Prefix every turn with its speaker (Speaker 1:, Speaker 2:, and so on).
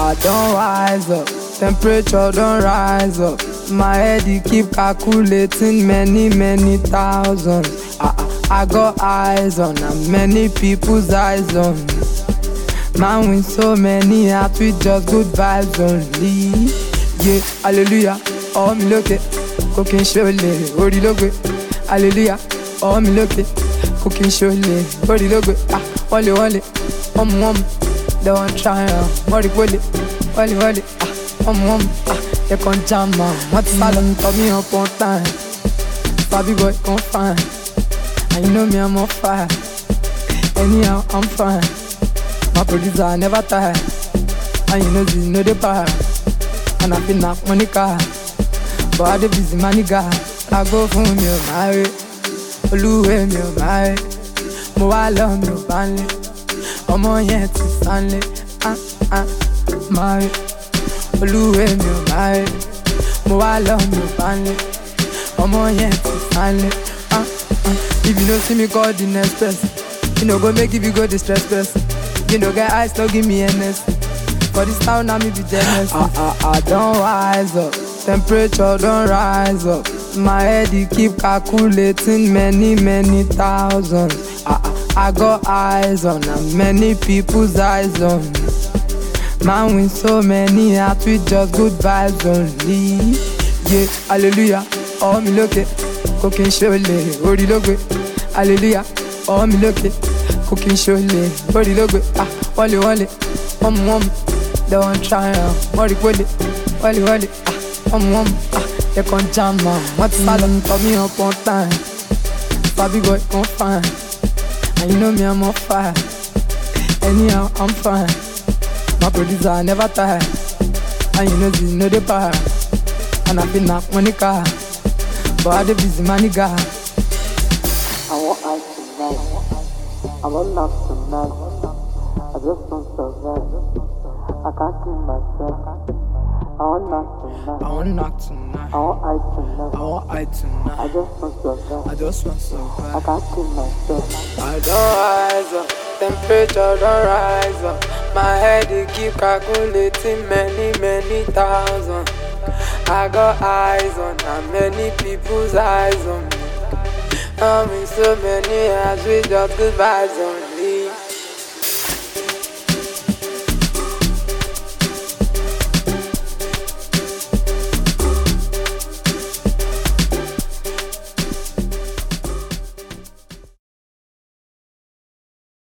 Speaker 1: I don't rise up, temperature don't rise up. My head he keep calculating many thousands. I got eyes on and many people's eyes on me. Man with so many hearts with just good vibes only. Yeah, hallelujah, oh me look it, cooking surely, ori logo. Hallelujah, oh me look it, cooking surely, ori logo. Wally, they want try, wally, they can't jam, what's salon, tell me up on time. Bobby boy, come fine, and you know me, I'm on fire. Anyhow, I'm fine. My producer never tired, and you know the power. And I feel knock money car, but I the busy money guy. I go for me, my way, Oluwe me, my way. Mo wa love me, banle. Ọmọ yẹn ti sanle, my way, Oluwe me, my way. Mo wa love me, banle. Ọmọ yẹn ti sanle, If you don't see me, call the next person. You know go make if you go distress person. You know get eyes, don't give me NS. For this town, now me be jealous. I don't rise up, temperature don't rise up. My head he keep calculating many thousands. I got eyes on and many people's eyes on me. Man with so many hearts with just good vibes only. Yeah, hallelujah, oh me look it, cooking surely, ori logo. Hallelujah, oh me look it, cooking surely, ori logo. Wally, they want try, wally, they can't jam, what's salon, tell me up on time. Bobby boy, come fine, and you know me, I'm on fire. Anyhow, I'm fine. My producer never tired, and you know the power. And I feel knock money car, but I the busy money guy.
Speaker 2: I want ice tonight, I want knock tonight. I just want survive, I can't kill myself. I want knock tonight, I want ice tonight, I just want survive, I can't kill myself.
Speaker 1: I don't rise up, temperature don't rise up. My head he keep calculating many thousands. I got eyes on and many people's eyes on me. I'm in so many eyes with just good vibes on me.